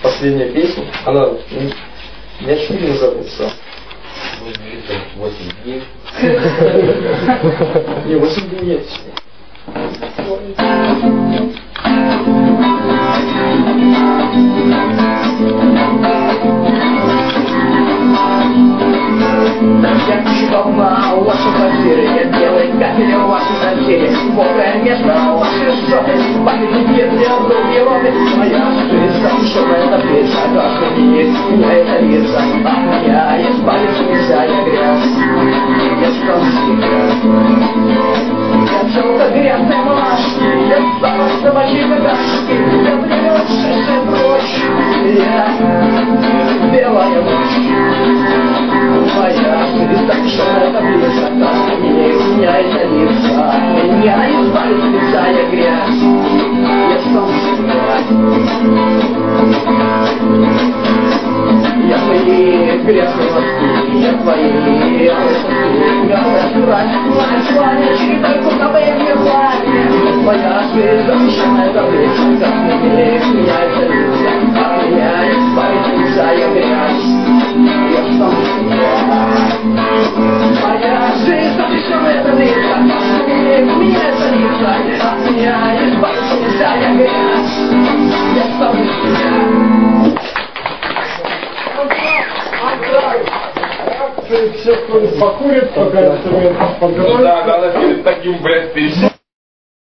последняя песня, она не очевидно забыться. 8 дней. Не, 8 дней нет. Волна у вашей квартиры, нет белой капели в вашей квартире, мокрая место у вашей жопы, памяти нет, где долгие роды, моя жизнь, замшевая таблица, каждый день меняет лица, от меня избавиться нельзя, я грязь, я скользкий, я желто-грязной малашки, я запах собачьей какашки, я влюбившаяся прочь, я белая ночь. Моя жизнь замшевая таблица, каждый день меняет лица, от меня избавиться нельзя, я грязь, я скользкий. Я твои грязные мозги, я твои мозги, мертвая сурать, пламя, чьи-то куковые мне пламя. Твоя жизнь замещенная таблица, каждый день меняется лица, от меня избавиться нельзя, я грязь, я скользкий. Моя жизнь замещенная таблица, каждый день меняется лица, от меня избавиться нельзя, я грязь, я скользкий. Все покурят, пока инструмент подготовится. Ну да, надо перед таким, блядь, перейти.